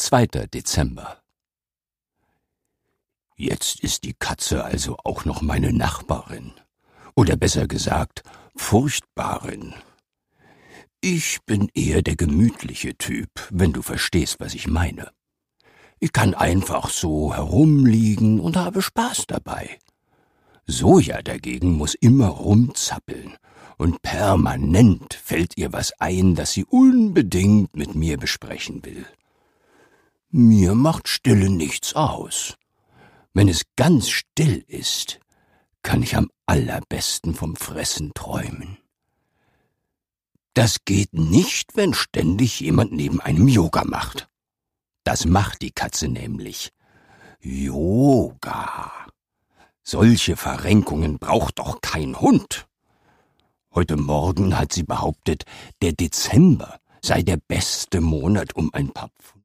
2. Dezember. Jetzt ist die Katze also auch noch meine Nachbarin. Oder besser gesagt, Furchtbarin. Ich bin eher der gemütliche Typ, wenn du verstehst, was ich meine. Ich kann einfach so herumliegen und habe Spaß dabei. Soja dagegen muss immer rumzappeln, und permanent fällt ihr was ein, das sie unbedingt mit mir besprechen will. Mir macht Stille nichts aus. Wenn es ganz still ist, kann ich am allerbesten vom Fressen träumen. Das geht nicht, wenn ständig jemand neben einem Yoga macht. Das macht die Katze nämlich. Yoga. Solche Verrenkungen braucht doch kein Hund. Heute Morgen hat sie behauptet, der Dezember sei der beste Monat, um ein paar